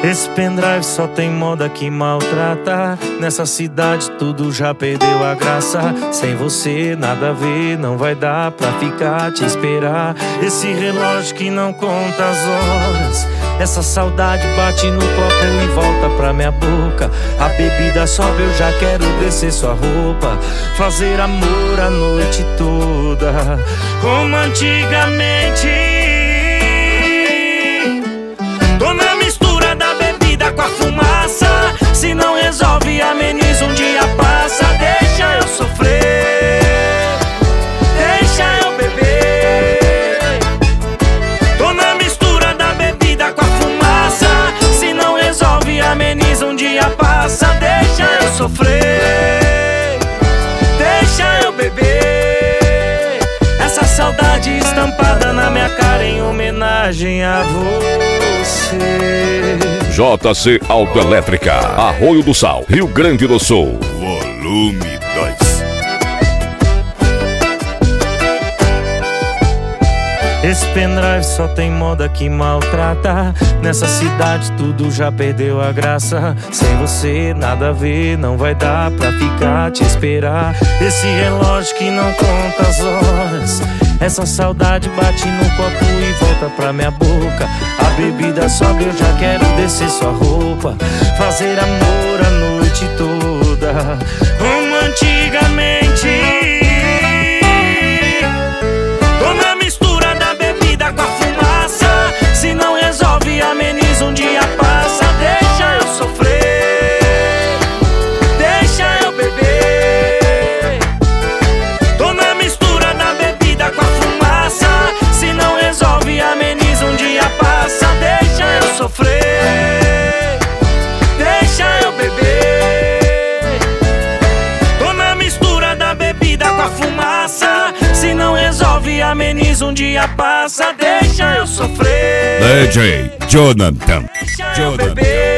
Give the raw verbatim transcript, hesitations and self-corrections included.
Esse pendrive só tem moda que maltrata. Nessa cidade tudo já perdeu a graça. Sem você nada a ver, não vai dar pra ficar te esperar. Esse relógio que não conta as horas, essa saudade bate no copo e volta pra minha boca. A bebida sobe, eu já quero descer sua roupa, fazer amor a noite toda, como antigamente. Tô na mistura da bebida com a fumaça. Se não resolve, ameniza, um dia passa. Deixa eu sofrer, deixa eu beber. Tô na mistura da bebida com a fumaça. Se não resolve, ameniza, um dia passa. Deixa eu sofrer, deixa eu beber. Essa saudade estampada na minha cara em homenagem a você. J C Autoelétrica, Arroio do Sal, Rio Grande do Sul. Volume dois. Esse pendrive só tem moda que maltrata. Nessa cidade tudo já perdeu a graça. Sem você nada a ver, não vai dar pra ficar te esperar. Esse relógio que não conta as horas, essa saudade bate no copo e volta pra minha boca. A bebida sobe, eu já quero descer sua roupa, fazer amor a noite toda, como antigamente. Tô na mistura da bebida com a fumaça. Se não resolve, ameniza, um dia passa. Deixa eu sofrer, deixa eu beber. Tô na mistura da bebida com a fumaça. Se não resolve, ameniza, um dia passa. Deixa eu sofrer, deixa eu beber. Tô na mistura da bebida com a fumaça. Se não resolve, ameniza, um dia passa. Deixa eu sofrer, D J Jonathan. deixa eu beber.